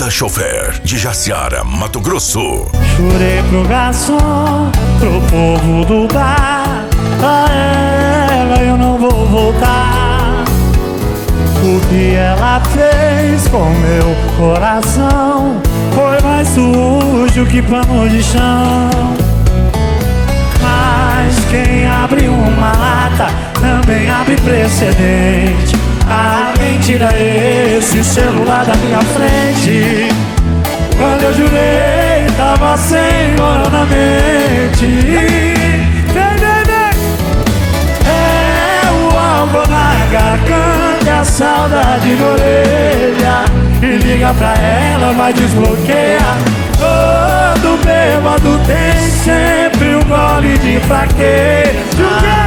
Banda Chofer, de Jaciara, Mato Grosso. Jurei pro garçom, pro povo do bar, pra ela eu não vou voltar. O que ela fez com meu coração foi mais sujo que pano de chão. Mas quem abre uma lata também abre precedente. Alguém tira esse celular da minha frente. Quando eu jurei, tava sem hora na mente. É o álcool na garganta e a saudade na orelha. E liga pra ela, vai desbloquear. Todo bêbado tem sempre um gole de fraqueza.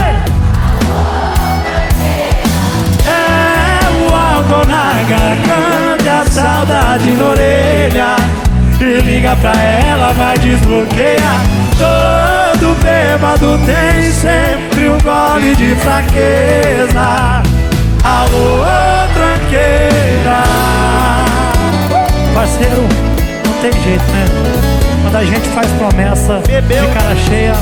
Na garganta, a saudade na orelha. E liga pra ela, vai desbloquear. Todo bêbado tem sempre um gole de fraqueza. Alô, tranqueira. Parceiro, não tem jeito, né? Quando a gente faz promessa de cara cheia,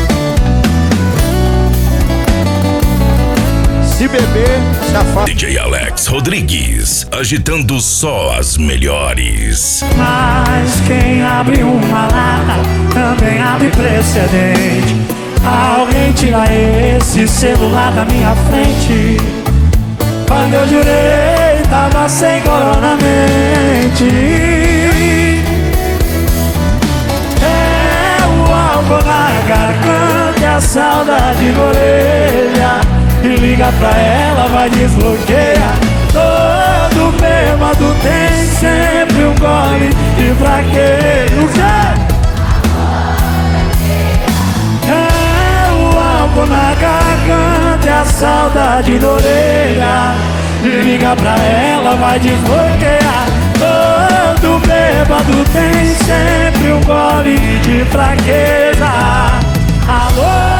se beber, se afasta. DJ Alex Rodrigues, agitando só as melhores. Mas quem abre uma lata também abre precedente. Alguém tira esse celular da minha frente. Quando eu jurei, tava sem corona na mente. É o álcool na garganta e a saudade na orelha. E liga pra ela, vai desbloquear. Todo bêbado tem sempre um gole de fraqueza. É o álcool na garganta e a saudade na orelha. E liga pra ela, vai desbloquear. Todo bêbado tem sempre um gole de fraqueza. Alô?